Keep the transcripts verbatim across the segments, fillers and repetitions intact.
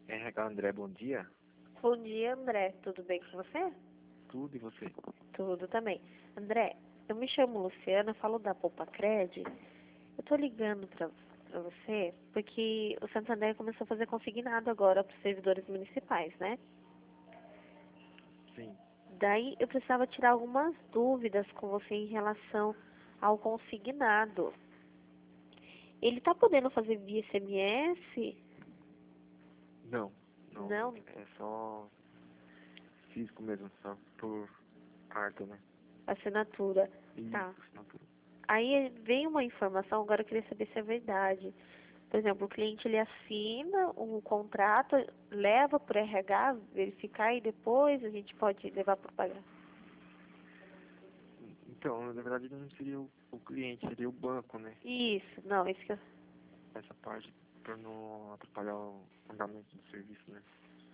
R H André, bom dia. Bom dia, André. Tudo bem com você? Tudo e você? Tudo também. André, eu me chamo Luciana, falo da Poupacred. Eu tô ligando pra, pra você porque o Santander começou a fazer consignado agora para os servidores municipais, né? Sim. Daí eu precisava tirar algumas dúvidas com você em relação ao consignado. Ele tá podendo fazer via S M S? Não, não. Não? É só físico mesmo, só por carta, né? Assinatura. E Tá. assinatura. Aí veio uma informação, agora eu queria saber se é verdade. Por exemplo, o cliente ele assina um contrato, leva para o R H verificar e depois a gente pode levar para o pagamento. Então, na verdade não seria o, o cliente, seria o banco, né? Isso, não, isso que eu... Essa parte para não atrapalhar o andamento do serviço, né?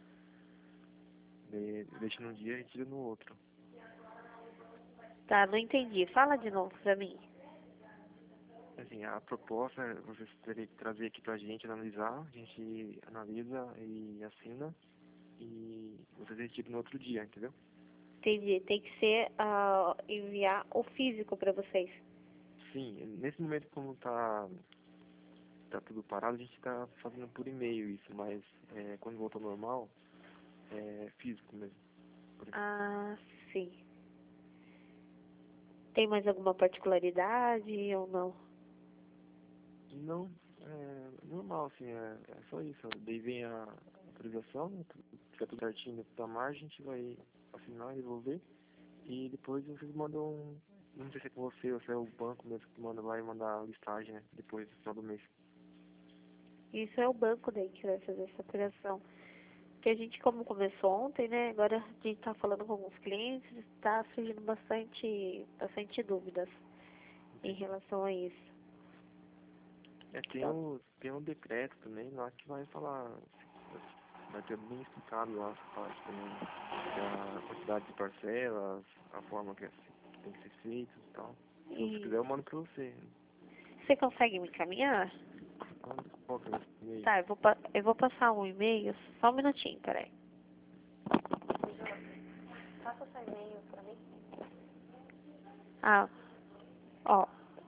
De, deixa num dia e tira no outro. Tá, não entendi. Fala de novo para mim. Assim, a proposta você teria que trazer aqui pra gente analisar, a gente analisa e assina e você retira no outro dia, entendeu? Entendi. Tem que ser ah, enviar o físico para vocês. Sim, nesse momento como tá, tá tudo parado, a gente tá fazendo por e-mail isso, mas é, quando voltar ao normal, é físico mesmo. Por aqui. Ah, sim. Tem mais alguma particularidade ou não? Não, é normal, assim, é, é só isso. Daí vem a autorização, né, tudo- fica tudo certinho dentro da margem, a gente vai assinar, devolver, e depois vocês mandam, não sei se é com você ou se é o banco mesmo que manda, vai mandar a listagem, né, depois, no final do mês. Isso é o banco daí que vai fazer essa operação. Porque a gente, como começou ontem, né? Agora a gente tá falando com alguns clientes, está surgindo bastante, bastante dúvidas em Entendi. relação a isso. É, tem Então, o, tem um decreto também lá que vai falar, vai ter bem explicado lá essa parte também, da quantidade de parcelas, a forma que, é, que tem que ser feito e tal. Se você e quiser, eu mando pra você. você consegue me encaminhar? Manda qual que é o e-mail? Tá, eu vou, pa- eu vou passar um e-mail, só um minutinho, peraí. Passa seu e-mail pra mim. Ah, ó,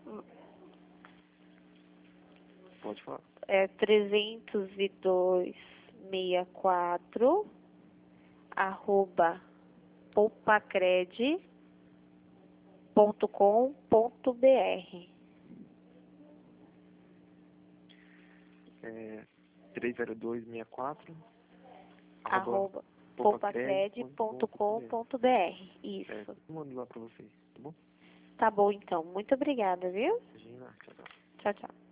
Pode falar. é trezentos e dois, sessenta e quatro, arroba poupacred ponto com ponto br. É três zero dois seis quatro arroba Arroba popacred poupacred ponto ponto com ponto com br. ponto br. É, Isso. eu mando lá pra você, tá bom? Tá bom então. Muito obrigada, viu? Imagina, tchau, tchau. Tchau, tchau.